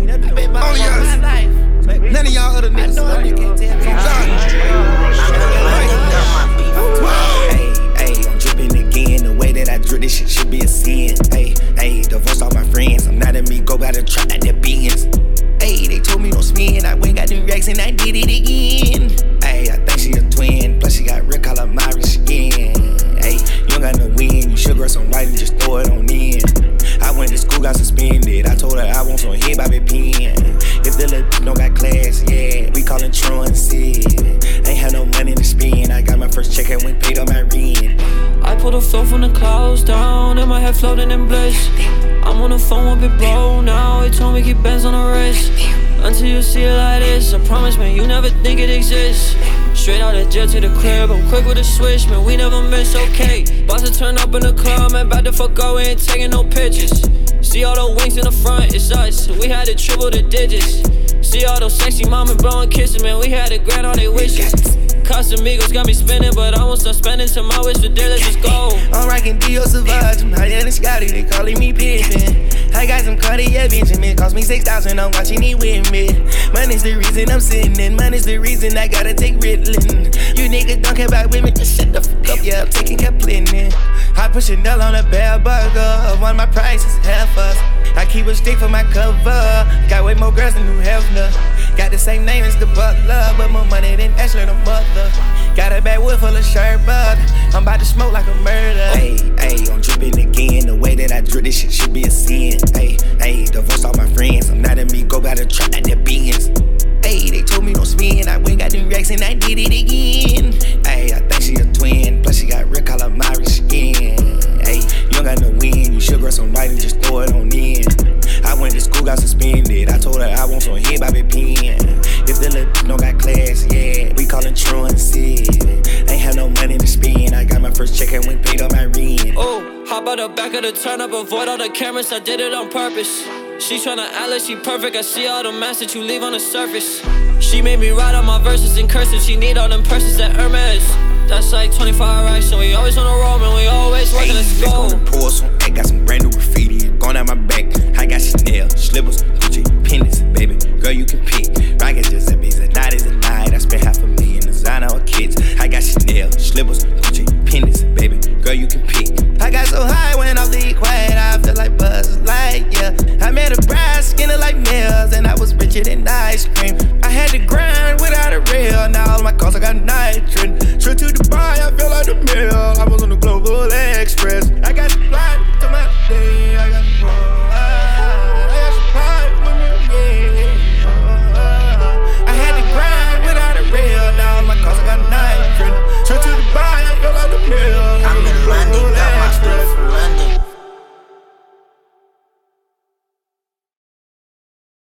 I bet my life. None of y'all other niggas. Hey, I'm dripping again. The way that I drip, this shit should be a sin. Hey, divorced all my friends. I'm not in me, go by the trap like the beans. Hey, they told me don't spin. I went got them racks and I did it again. Hey, I think she a twin. Plus she got real color Mari skin. Hey, you don't got no win. You should grow some white and just throw it on in. I went to school, got suspended. I told her I want some hip by pen. If the little don't got class, yeah, we callin' truancy. Ain't had no money to spend. I got my first check and went paid on my rent. I pulled a flow from the clouds down, and my head floating in bliss. I'm on the phone with Big Bro now. He told me keep bands on the wrist. Until you see it like this, I promise, man, you never think it exists. Straight out of jail to the crib, I'm quick with a switch, man, we never miss, okay. Boss to turn up in the club, man, back the fuck up, we ain't taking no pictures. See all the wings in the front, it's us, we had to triple the digits. See all those sexy mama blowing kisses, man, we had to grant all their wishes. Casamigos got me spinning, but I won't stop spending till my wish for dealers just go. I'm rockin' Dio Savage, I'm higher than Scotty, they calling me Pippin. I got some Cartier Benjamin, cost me 6,000, I'm watching it with me. Money's the reason I'm sinning, money's the reason I gotta take Ritalin. You niggas don't care about women, just shut the fuck up, yeah, I'm taking Kaplan. I put Chanel on a bad burger, one of my prices half us. I keep a stick for my cover, got way more girls than New Hefner. Got the same name as the butler, but more money than Ashley the mother. Got a backwood full of sherbet, I'm about to smoke like a murder. Hey, I'm dripping again, the way that I drip, this shit should be a sin. Hey, divorced all my friends, I'm not in me, go by the trap like the beans. Hey, they told me don't spin, I went got them racks and I did it again. Hey, I think she a twin, plus she got real color Mari skin. Hey, you don't got no win, you should grow some white and just throw it on in. I went to school, got suspended, I told her I want some hip by pen. If the little don't got class, yeah, we callin' truancy. Ain't had no money to spend, I got my first check and went paid on my rent. Oh, hop out the back of the turn up, avoid all the cameras, I did it on purpose. She tryna act like she perfect, I see all the mess that you leave on the surface. She made me write all my verses in cursive, she need all them purses at Hermes. That's like 25 racks, so we always on the road, man, we always working, let's go. On the pour some, I got some brand new graffiti going down my back. I got Chanel, slippers, Gucci, pendants, baby, girl you can pick. Rockin' Giuseppe's, a night is a night, I spent $500,000 designer or kids. I got Chanel, slippers,